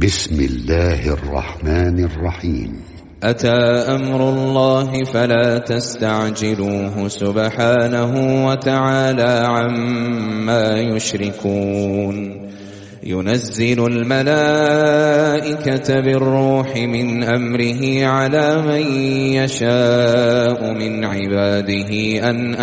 بسم الله الرحمن الرحيم. أتى أمر الله فلا تستعجلوه سبحانه وتعالى عما يشركون. ينزل الملائكة بالروح من أمره على من يشاء من عباده أن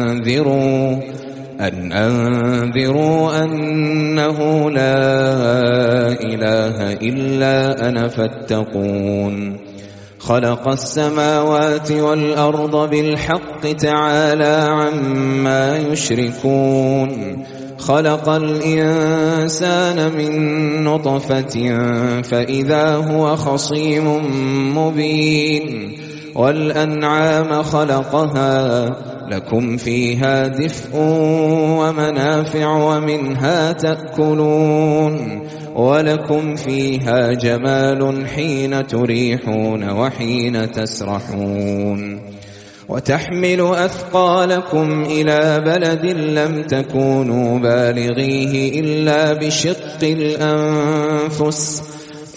أنذروا أنه لا إله إلا أنا فاتقون. خلق السماوات والأرض بالحق تعالى عما يشركون. خلق الإنسان من نطفة فإذا هو خصيم مبين. والأنعام خلقها لكم فيها دفء ومنافع ومنها تأكلون ولكم فيها جمال حين تريحون وحين تسرحون. وتحمل أثقالكم إلى بلد لم تكونوا بالغيه إلا بشق الأنفس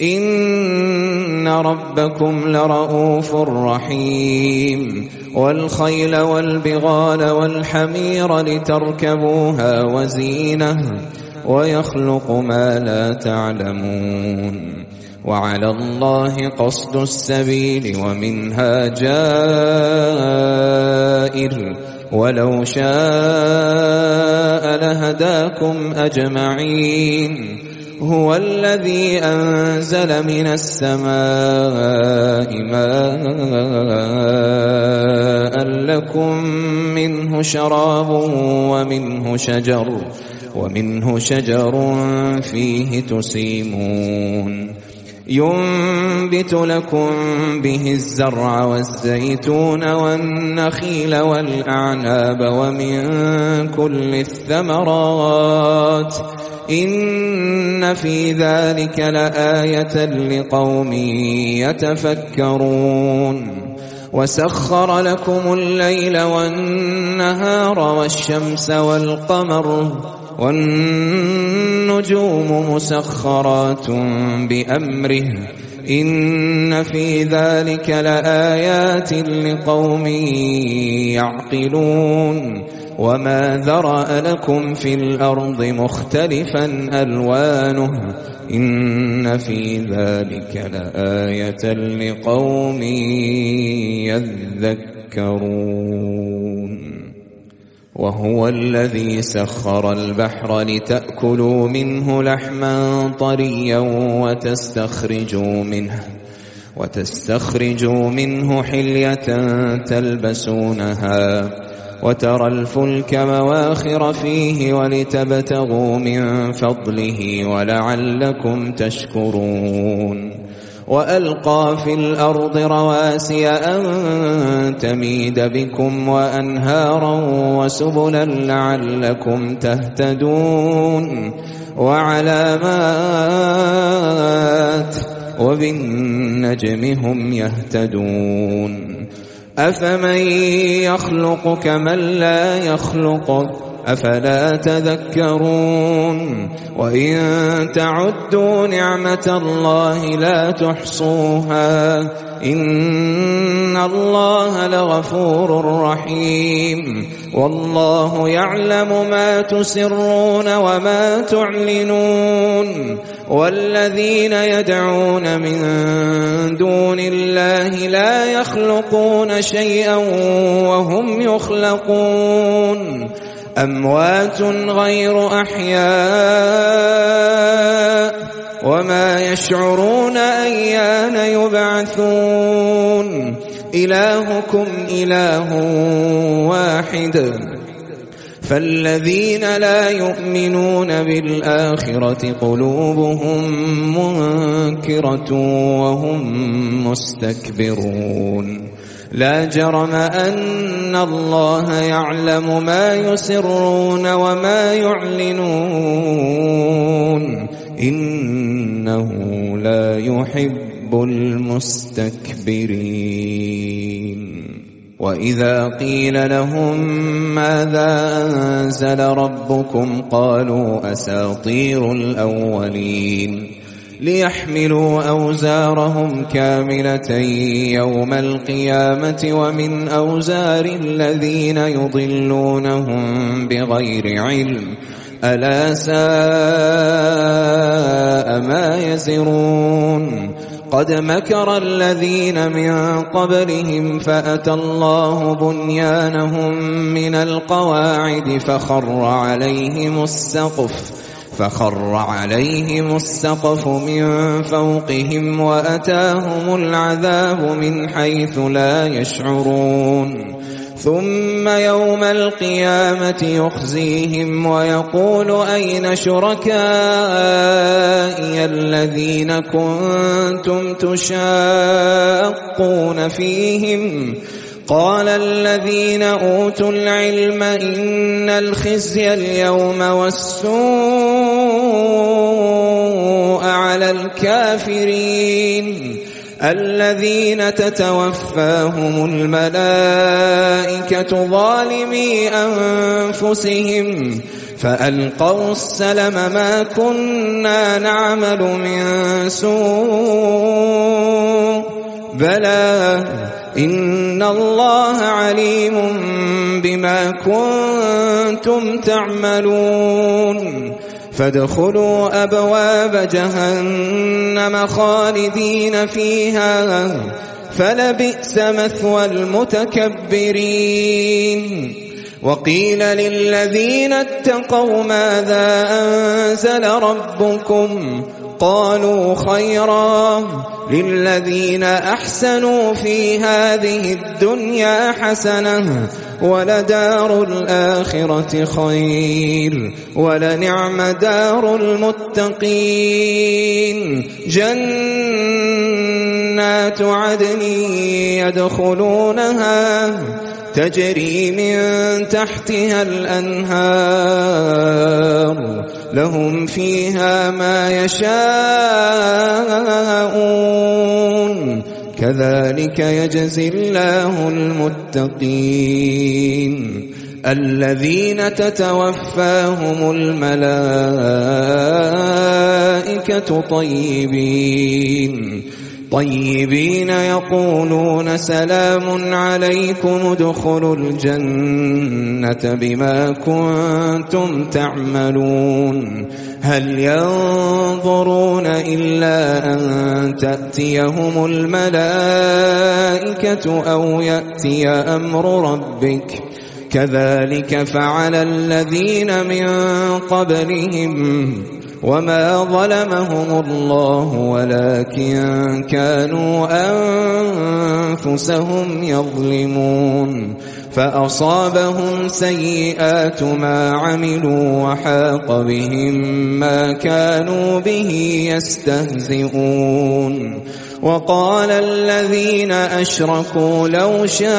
إن ربكم لرؤوف رحيم. والخيل والبغال والحمير لتركبوها وزينة ويخلق ما لا تعلمون. وعلى الله قصد السبيل ومنها جائر ولو شاء لهداكم أجمعين. هو الذي أنزل من السماء ماء لكم منه شراب ومنه شجر فيه تسيمون. ينبت لكم به الزرع والزيتون والنخيل والأعناب ومن كل الثمرات إن في ذلك لآية لقوم يتفكرون. وسخر لكم الليل والنهار والشمس والقمر والنجوم مسخرات بأمره إن في ذلك لآيات لقوم يعقلون. وما ذرأ لكم في الأرض مختلفا ألوانه إن في ذلك لآية لقوم يذكرون. وهو الذي سخر البحر لتأكلوا منه لحما طريا وتستخرجوا منه حلية تلبسونها وترى الفلك مواخر فيه ولتبتغوا من فضله ولعلكم تشكرون. وألقى في الأرض رواسي أن تميد بكم وأنهارا وسبلا لعلكم تهتدون. وعلامات وبالنجم هم يهتدون. أفمن يخلق كمن لا يخلق أفلا تذكرون. وإن تعدوا نعمة الله لا تحصوها إن الله لغفور رحيم. والله يعلم ما تسرون وما تعلنون. والذين يدعون من دون الله لا يخلقون شيئا وهم يخلقون. أموات غير أحياء وما يشعرون أيان يبعثون. إلهكم إله واحد فالذين لا يؤمنون بالآخرة قلوبهم منكرة وهم مستكبرون. لا جرم أن الله يعلم ما يسرون وما يعلنون إنه لا يحب المستكبرين. وإذا قيل لهم ماذا أنزل ربكم قالوا أساطير الأولين ليحملوا أوزارهم كاملة يوم القيامة ومن أوزار الذين يضلونهم بغير علم ألا ساء ما يزرون قد مكر الذين من قبلهم فأتى الله بنيانهم من القواعد فخر عليهم السقف من فوقهم وأتاهم العذاب من حيث لا يشعرون ثم يوم القيامة يخزيهم ويقول أين شركائي الذين كنتم تشاقون فيهم قال الذين أوتوا العلم إن الخزي اليوم والسوء على الكافرين الذين تتوفاهم الملائكة ظالمي أنفسهم فألقوا السلم ما كنا نعمل من سوء بلى إن الله عليم بما كنتم تعملون فادخلوا أبواب جهنم خالدين فيها فلبئس مثوى المتكبرين وقيل للذين اتقوا ماذا أنزل ربكم قالوا خيرا للذين أحسنوا في هذه الدنيا حسنة ولدار الآخرة خير ولنعم دار المتقين جنات عدن يدخلونها تجري من تحتها الأنهار لهم فيها ما يشاءون كذلك يجزي الله المتقين الذين تتوفاهم الملائكة طيبين يقولون سلام عليكم ادخلوا الجنة بما كنتم تعملون هل ينظرون إلا أن تأتيهم الملائكة أو يأتي أمر ربك كذلك فعل الذين من قبلهم وما ظلمهم الله ولكن كانوا أنفسهم يظلمون فأصابهم سيئات ما عملوا وحاق بهم ما كانوا به يستهزئون وقال الذين أشركوا لو شاء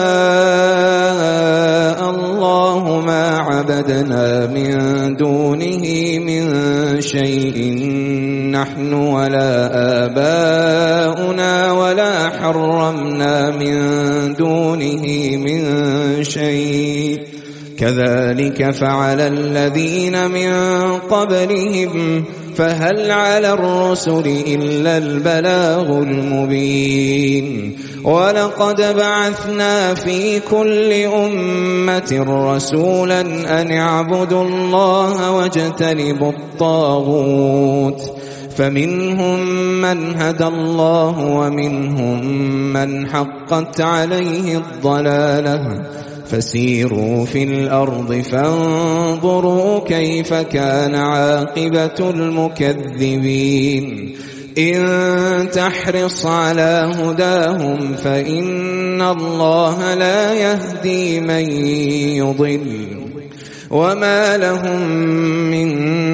الله ما عبدنا من دونه من شيء نحن ولا آباؤنا ولا حرمنا من دونه من شيء كذلك فعل الذين من قبلهم فهل على الرسل إلا البلاغ المبين ولقد بعثنا في كل أمة رسولا أن اعبدوا الله واجتنبوا الطاغوت فمنهم من هدى الله ومنهم من حقت عليه الضلالة فسيروا في الأرض فانظروا كيف كان عاقبة المكذبين إن تحرص على هداهم فإن الله لا يهدي من يضل وما لهم من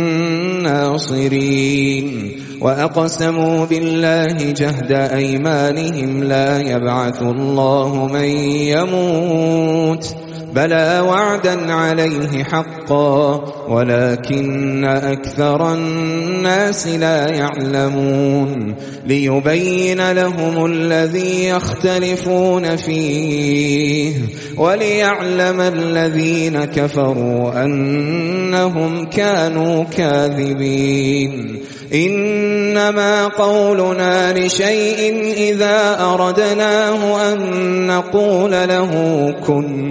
ناصرين وأقسموا بالله جهد أيمانهم لا يبعث الله من يموت بلى وعدا عليه حقا ولكن أكثر الناس لا يعلمون ليبين لهم الذي يختلفون فيه وليعلم الذين كفروا أنهم كانوا كاذبين إنما قولنا لشيء إذا أردناه أن نقول له كن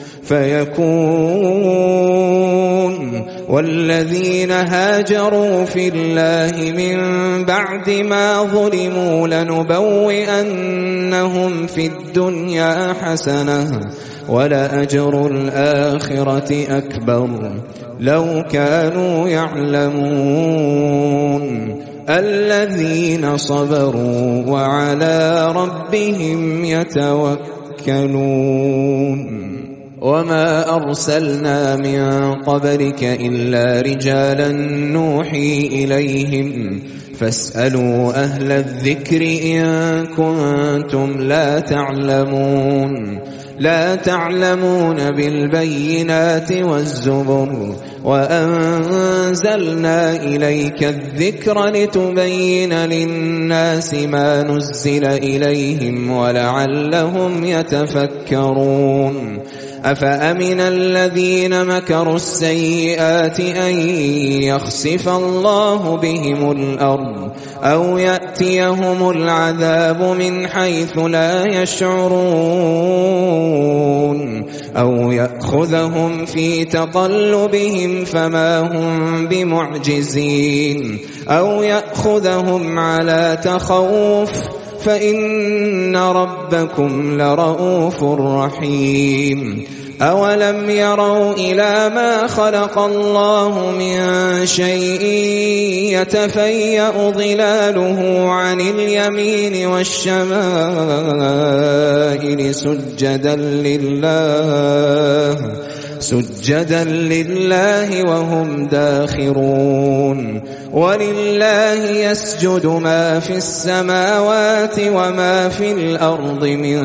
فيكون والذين هاجروا في الله من بعد ما ظلموا لنبوئنهم في الدنيا حسنة ولأجر الآخرة أكبر لو كانوا يعلمون الذين صبروا وعلى ربهم يتوكلون وما أرسلنا من قبلك إلا رجالا نوحي إليهم فاسألوا أهل الذكر إن كنتم لا تعلمون بالبينات والزبر وأنزلنا إليك الذكر لتبين للناس ما نزل إليهم ولعلهم يتفكرون أفأمن الذين مكروا السيئات أن يخسف الله بهم الأرض أو يأتيهم العذاب من حيث لا يشعرون أو يأخذهم في تقلبهم فما هم بمعجزين أو يأخذهم على تخوف فإن ربكم لرؤوف رحيم أولم يروا إلى ما خلق الله من شيء يتفيأ ظلاله عن اليمين والشمائل سجدا لله وهم داخرون ولله يسجد ما في السماوات وما في الأرض من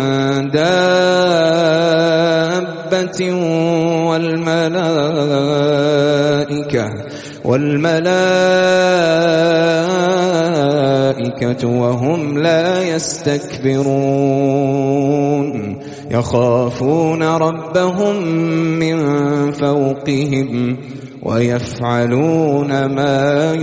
دابة والملائكة وهم لا يستكبرون يخافون ربهم من فوقهم ويفعلون ما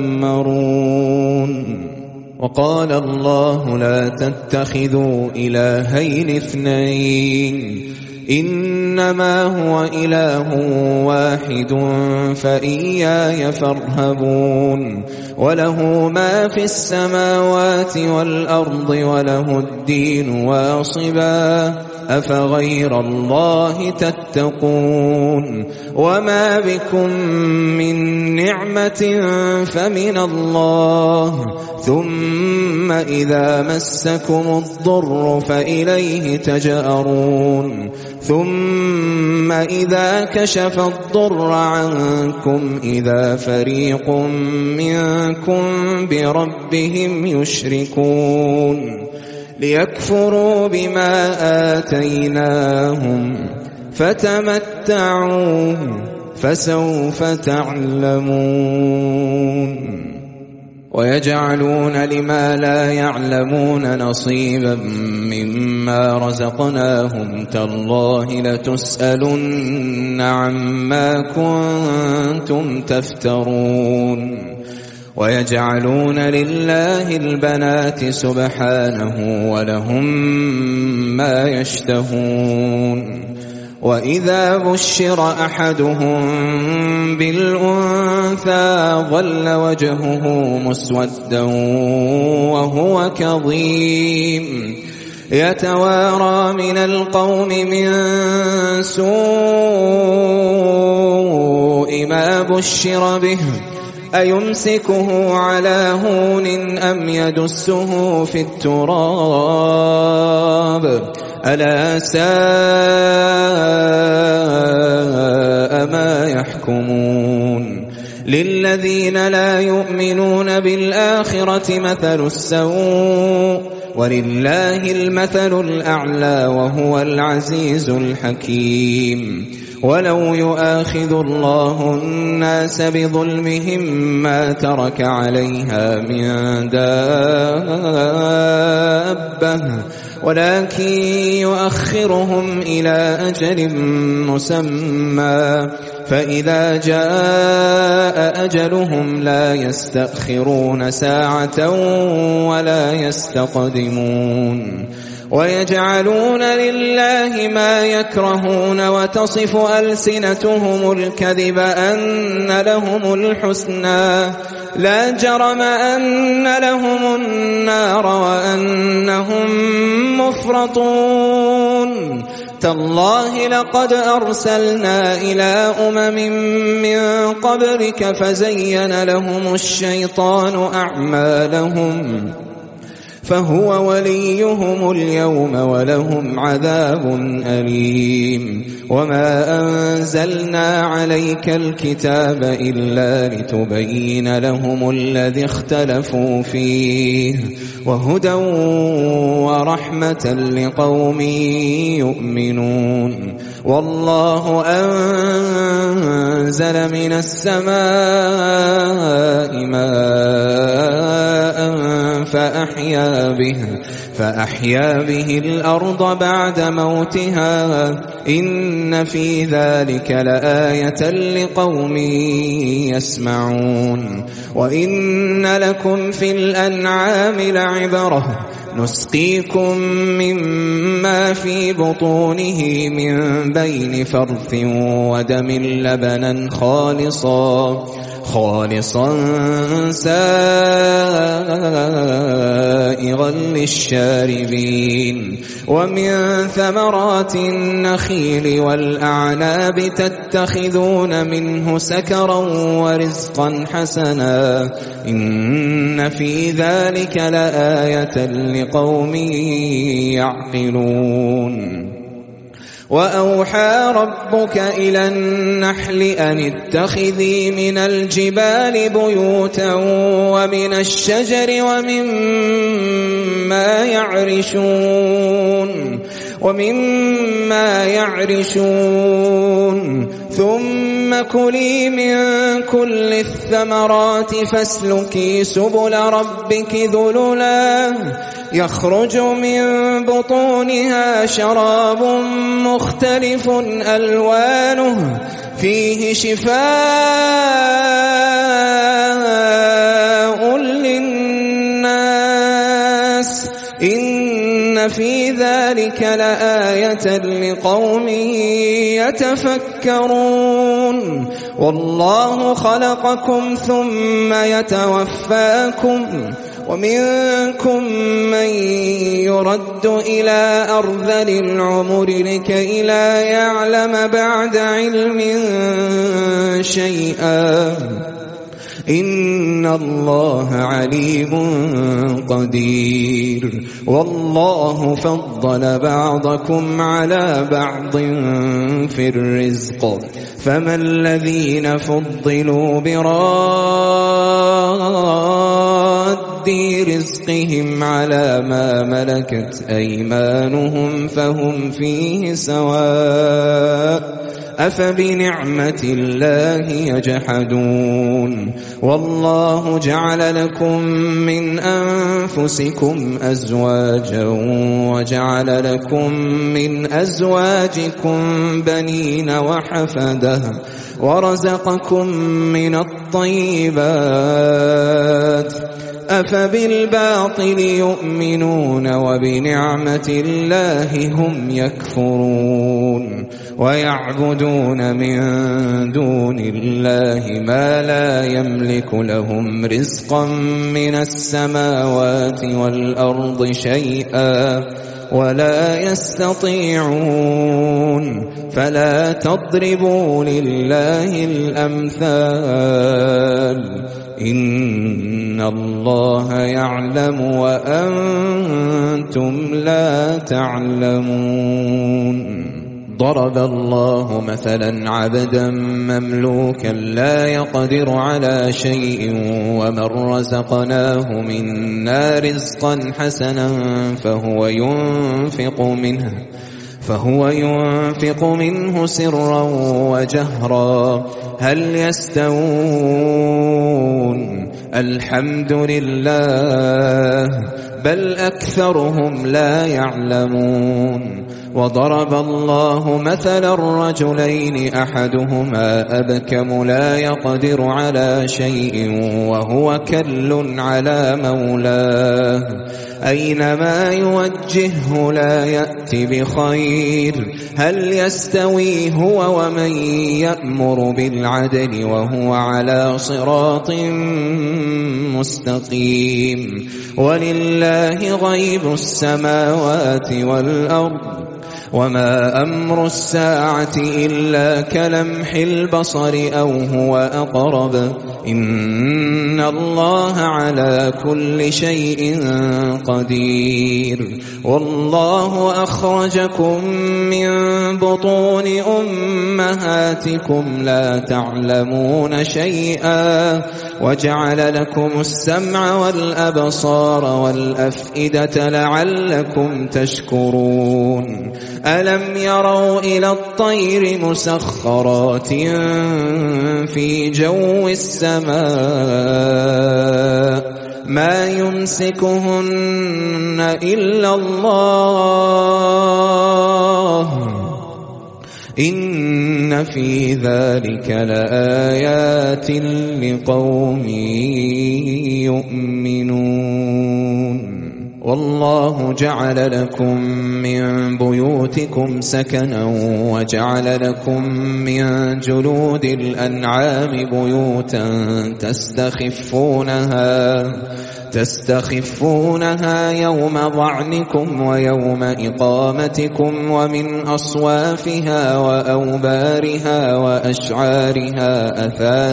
يؤمرون وقال الله لا تتخذوا إلهين اثنين إنما هو إله واحد فإياي فارهبون وله ما في السماوات والأرض وله الدين واصبا أفغير الله تتقون وما بكم من نعمة فمن الله ثم إذا مسكم الضر فإليه تجأرون ثم إذا كشف الضر عنكم إذا فريق منكم بربهم يشركون ليكفروا بما آتيناهم فتمتعوا فسوف تعلمون ويجعلون لما لا يعلمون نصيبا مما رزقناهم تالله لتسألن عما كنتم تفترون ويجعلون لله البنات سبحانه ولهم ما يشتهون وإذا بشر أحدهم بالأنثى ظل وجهه مسودا وهو كظيم يتوارى من القوم من سوء ما بشر به أيمسكه على هون أم يدسه في التراب ألا ساء ما يحكمون للذين لا يؤمنون بالآخرة مثل السوء ولله المثل الأعلى وهو العزيز الحكيم. ولو يؤاخذ الله الناس بظلمهم ما ترك عليها من دابة ولكن يؤخرهم إلى أجل مسمى فإذا جاء أجلهم لا يستأخرون ساعة ولا يستقدمون. ويجعلون لله ما يكرهون وتصف ألسنتهم الكذب أن لهم الحسنى لا جرم أن لهم النار وأنهم مفرطون. تالله لقد أرسلنا إلى من قبلك فزين لهم الشيطان أعمالهم فهو وليهم اليوم ولهم عذاب أليم. وما أنزلنا عليك الكتاب إلا لتبين لهم الذي اختلفوا فيه وهدى ورحمة لقوم يؤمنون. والله أنزل من السماء ماء فأحيا به الأرض بعد موتها إن في ذلك لآية لقوم يسمعون. وإن لكم في الأنعام لعبرة نسقيكم مما في بطونه من بين فرث ودم لبنا خالصا سائغا للشاربين. ومن ثمرات النخيل والأعناب تتخذون منه سكرا ورزقا حسنا إن في ذلك لآية لقوم يعقلون. وأوحى ربك إلى النحل أن اتخذي من الجبال بيوتا ومن الشجر ومما يعرشون ثم كلي من كل الثمرات فاسلكي سبل ربك ذللا يخرج من بطونها شراب مختلف ألوانه فيه شفاء للناس إن في ذلك لآية لقوم يتفكرون. والله خلقكم ثم يتوفاكم ومنكم من يرد إلى أرذل العمر لكي لا يعلم بعد علم شيئا إن الله عليم قدير. والله فضل بعضكم على بعض في الرزق فما الذين فضلوا براد رزقهم على ما ملكت أيمانهم فهم فيه سواء أفبنعمة الله يجحدون. والله جعل لكم من أنفسكم أزواجا وجعل لكم من أزواجكم بنين وحفدة ورزقكم من الطيبات أفبالباطل يؤمنون وبنعمة الله هم يكفرون. ويعبدون من دون الله ما لا يملك لهم رزقا من السماوات والأرض شيئا ولا يستطيعون فلا تضربوا لله الأمثال إن الله يعلم وأنتم لا تعلمون. ضرب الله مثلا عبدا مملوكا لا يقدر على شيء ومن رزقناه منا رزقا حسنا فهو ينفق منه سرا وجهرا هل يستوون الحمد لله بل أكثرهم لا يعلمون وضرب الله مثلا الرجلين أحدهما أبكم لا يقدر على شيء وهو كل على مولاه أينما يوجهه لا يأتي بخير هل يستوي هو ومن يأمر بالعدل وهو على صراط مستقيم ولله غيب السماوات والأرض وما أمر الساعة إلا كلمح البصر أو هو أقرب إن الله على كل شيء قدير والله أخرجكم من بطون أمهاتكم لا تعلمون شيئا وجعل لكم السمع والأبصار والأفئدة لعلكم تشكرون ألم يروا إلى الطير مسخرات في جو السماء ما يمسكهن إلا الله إن في ذلك لآيات لقوم يؤمنون والله جعل لكم من بيوتكم سكنا وجعل لكم من جلود الأنعام بيوتا تستخفونها يوم ظعنكم ويوم إقامتكم ومن أصوافها وأوبارها وأشعارها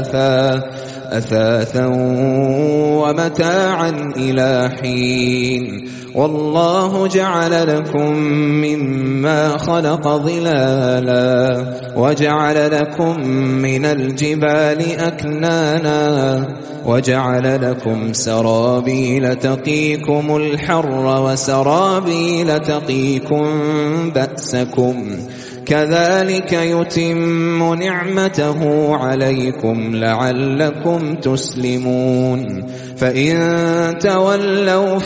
أثاثا ومتاعا إلى حين والله جعل لكم مما خلق ظلالا وجعل لكم من الجبال أكنانا وجعل لكم سرابيل تقيكم الحر وسرابيل تقيكم بأسكم كذلك يتم نعمته عليكم لعلكم تسلمون فإن تولوا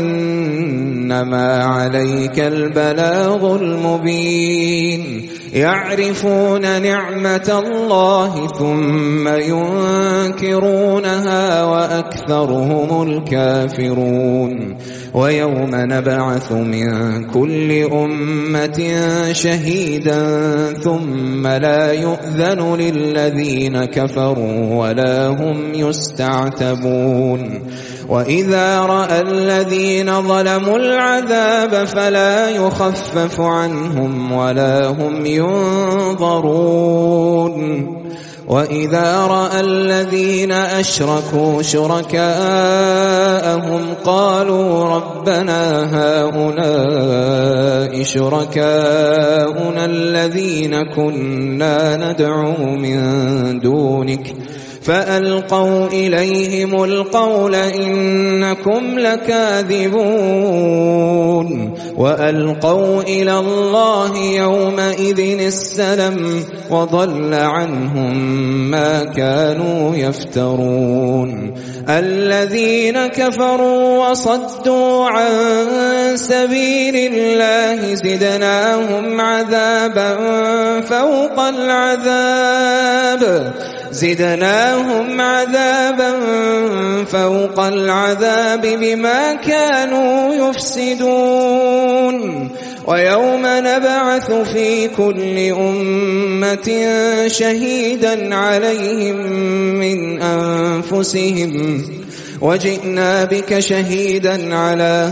فإنما عليك البلاغ المبين يعرفون نعمة الله ثم ينكرونها وأكثرهم الكافرون ويوم نبعث من كل أمة شهيدا ثم لا يؤذن للذين كفروا ولا هم يستعتبون وإذا رأى الذين ظلموا العذاب فلا يخفف عنهم ولا هم ينظرون وإذا رأى الذين أشركوا شركاءهم قالوا ربنا هؤلاء شركاؤنا الذين كنا ندعو من دونك فألقوا إليهم القول إنكم لكاذبون وألقوا إلى الله يومئذ السلم وضل عنهم ما كانوا يفترون الذين كفروا وصدوا عن سبيل الله زدناهم عذابا فوق العذاب بما كانوا يفسدون ويوم نبعث في كل أمة شهيدا عليهم من أنفسهم وجئنا بك شهيدا على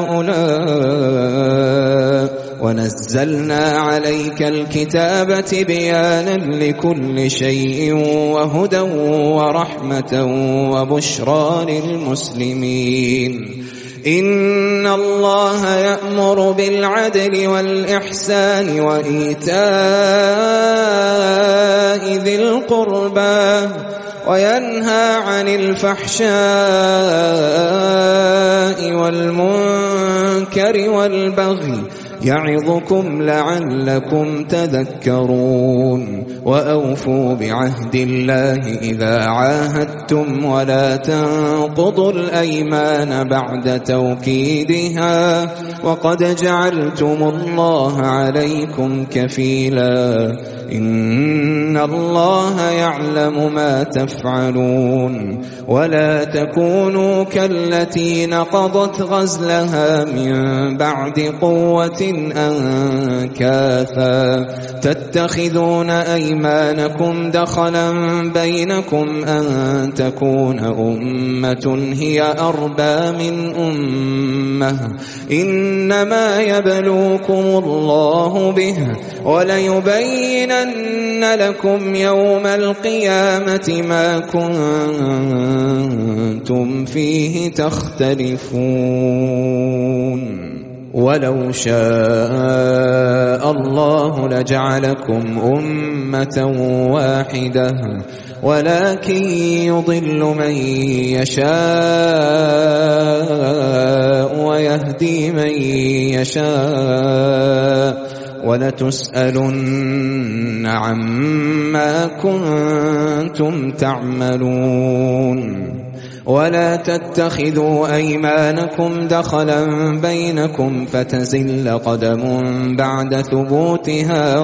هؤلاء ونزلنا عليك الكتاب تبيانا لكل شيء وهدى ورحمة وبشرى للمسلمين إن الله يأمر بالعدل والإحسان وإيتاء ذي القربى وينهى عن الفحشاء والمنكر والبغي يعظكم لعلكم تذكرون وأوفوا بعهد الله إذا عاهدتم ولا تنقضوا الأيمان بعد توكيدها وقد جعلتم الله عليكم كفيلا إن الله يعلم ما تفعلون ولا تكونوا كالتي نقضت غزلها من بعد قوة أنكاثا تتخذون أيمانكم دخلا بينكم أن تكون أمة هي أربى من أمة إنما يبلوكم الله به وليبينن لكم يوم القيامة ما كنتم فيه تختلفون ولو شاء الله لجعلكم أمة واحدة ولكن يضل من يشاء ويهدي من يشاء ولتسألن عما كنتم تعملون ولا تتخذوا أيمانكم دخلا بينكم فتزل قدم بعد ثبوتها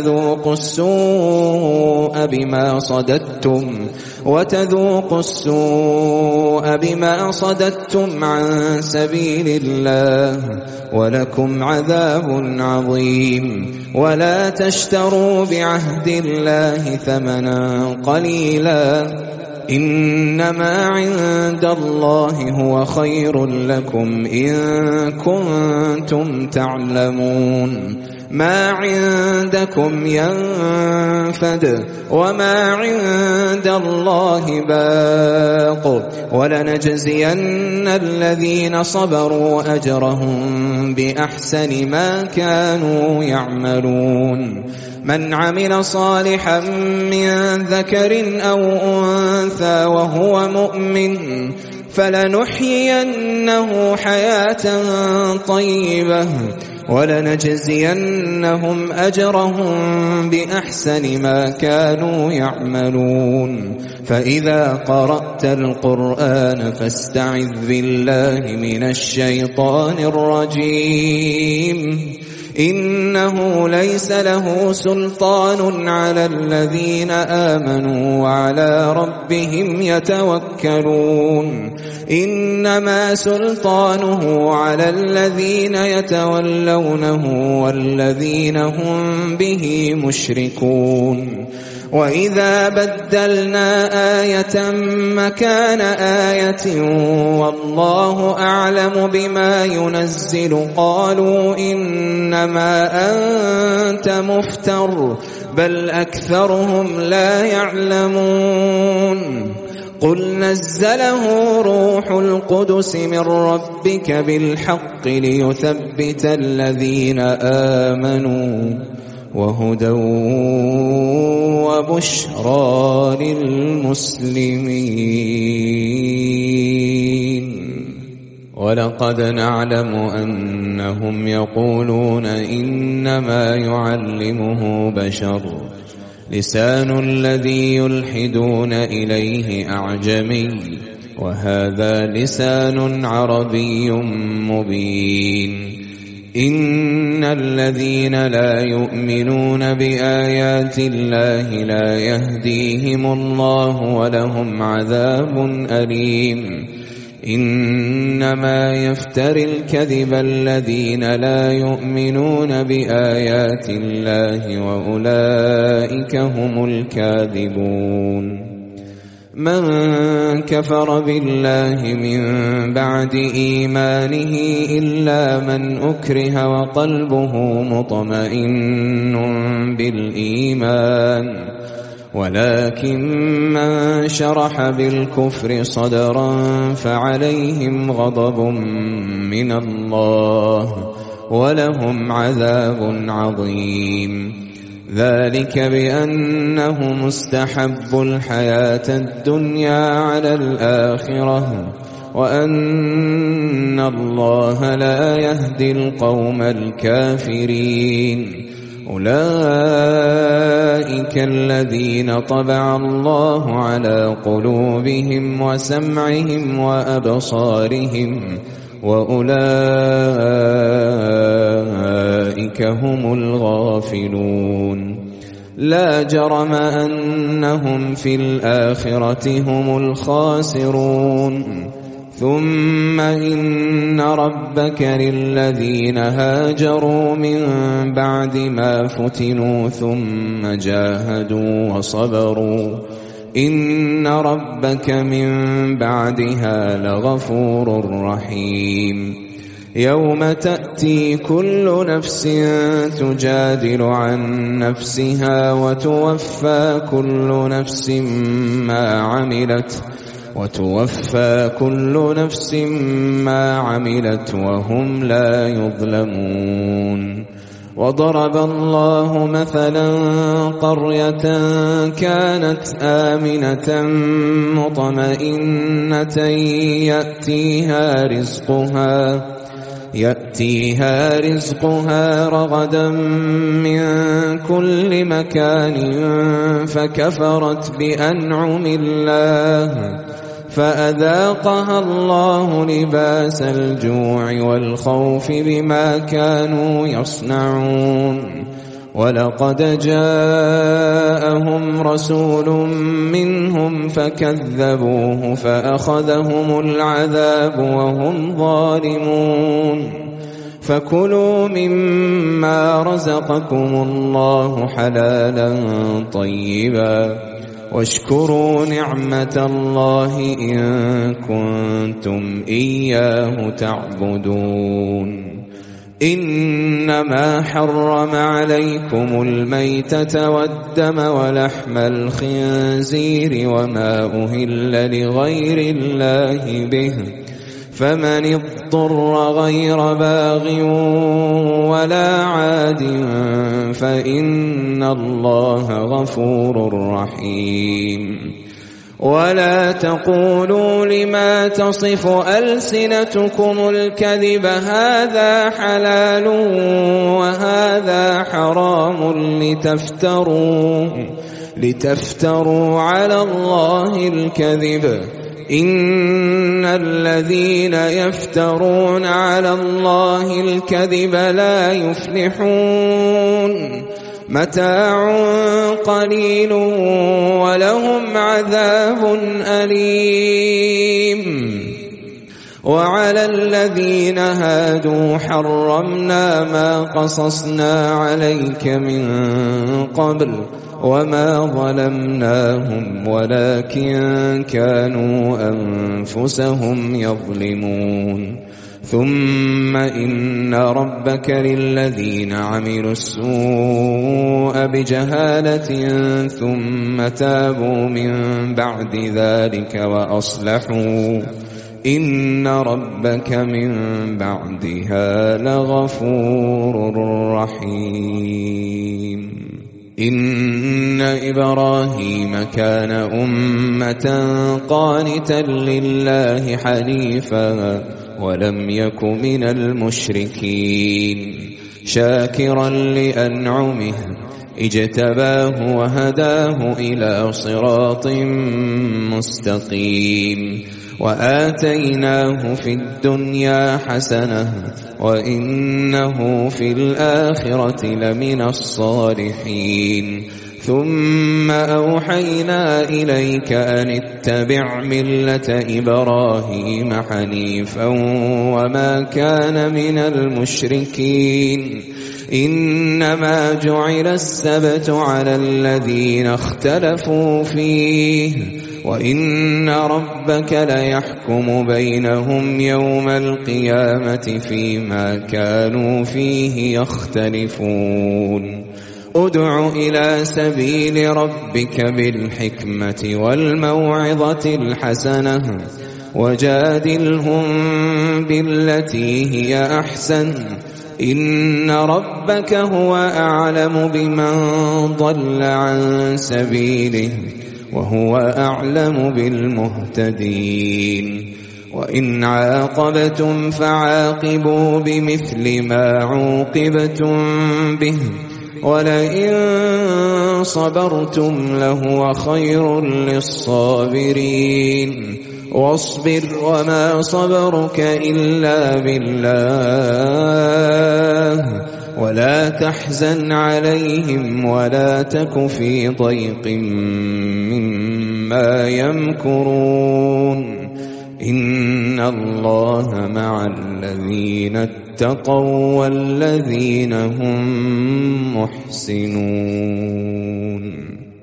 وتذوقوا السوء بما صددتم عن سبيل الله ولكم عذاب عظيم ولا تشتروا بعهد الله ثمنا قليلا إنما عند الله هو خير لكم إن كنتم تعلمون ما عندكم ينفد وما عند الله باق ولنجزين الذين صبروا أجرهم بأحسن ما كانوا يعملون من عمل صالحا من ذكر أو أنثى وهو مؤمن فلنحيينه حياة طيبة ولنجزينهم أجرهم بأحسن ما كانوا يعملون فإذا قرأت القرآن فاستعذ بالله من الشيطان الرجيم إنه ليس له سلطان على الذين آمنوا وعلى ربهم يتوكلون إنما سلطانه على الذين يتولونه والذين هم به مشركون وإذا بدلنا آية مكان آية والله أعلم بما ينزل قالوا إنما أنت مفتر بل أكثرهم لا يعلمون قل نزله روح القدس من ربك بالحق ليثبت الذين آمنوا وهدى وبشرى للمسلمين ولقد نعلم أنهم يقولون إنما يعلمه بشر لسان الذي يلحدون إليه أعجمي وهذا لسان عربي مبين إن الذين لا يؤمنون بآيات الله لا يهديهم الله ولهم عذاب أليم إنما يفتري الكذب الذين لا يؤمنون بآيات الله وأولئك هم الكاذبون من كفر بالله من بعد إيمانه إلا من أكره وقلبه مطمئن بالإيمان ولكن من شرح بالكفر صدرا فعليهم غضب من الله ولهم عذاب عظيم. ذلك بأنهم استحبوا الحياة الدنيا على الآخرة وأن الله لا يهدي القوم الكافرين. أولئك الذين طبع الله على قلوبهم وسمعهم وأبصارهم وأولئك هم الغافلون. لا جرم أنهم في الآخرة هم الخاسرون. ثم إن ربك للذين هاجروا من بعد ما فتنوا ثم جاهدوا وصبروا إن ربك من بعدها لغفور رحيم. يوم تأتي كل نفس تجادل عن نفسها وتوفى كل نفس ما عملت وهم لا يظلمون. وضرب الله مثلا قرية كانت آمنة مطمئنة يأتيها رزقها رغدا من كل مكان فكفرت بأنعم الله فأذاقها الله لباس الجوع والخوف بما كانوا يصنعون. ولقد جاءهم رسول منهم فكذبوه فأخذهم العذاب وهم ظالمون. فكلوا مما رزقكم الله حلالا طيبا واشكروا نعمة الله إن كنتم إياه تعبدون. إنما حرم عليكم الميتة والدم ولحم الخنزير وما أهل لغير الله به فمن اضطر غير باغ ولا عاد فإن الله غفور رحيم. ولا تقولوا لما تصف ألسنتكم الكذب هذا حلال وهذا حرام لتفتروا على الله الكذب. إن الذين يفترون على الله الكذب لا يفلحون. متاع قليل ولهم عذاب أليم. وعلى الذين هادوا حرمنا ما قصصنا عليك من قبل وما ظلمناهم ولكن كانوا أنفسهم يظلمون. ثم إن ربك للذين عملوا السوء بجهالة ثم تابوا من بعد ذلك وأصلحوا إن ربك من بعدها لغفور رحيم. إن إبراهيم كان أمة قانتا لله حنيفا ولم يك من المشركين شاكرا لأنعمه اجتباه وهداه إلى صراط مستقيم. وآتيناه في الدنيا حسنة وإنه في الآخرة لمن الصالحين. ثم أوحينا إليك أن اتبع ملة إبراهيم حنيفا وما كان من المشركين. إنما جعل السبت على الذين اختلفوا فيه وإن ربك ليحكم بينهم يوم القيامة فيما كانوا فيه يختلفون. ادع إلى سبيل ربك بالحكمة والموعظة الحسنة وجادلهم بالتي هي أحسن إن ربك هو أعلم بمن ضل عن سبيله وهو أعلم بالمهتدين وإن عاقبتم فعاقبوا بمثل ما عوقبتم به ولئن صبرتم لهو خير للصابرين واصبر وما صبرك إلا بالله ولا تحزن عليهم ولا تك في ضيق مما يمكرون إن الله مع الذين اتقوا والذين هم محسنون.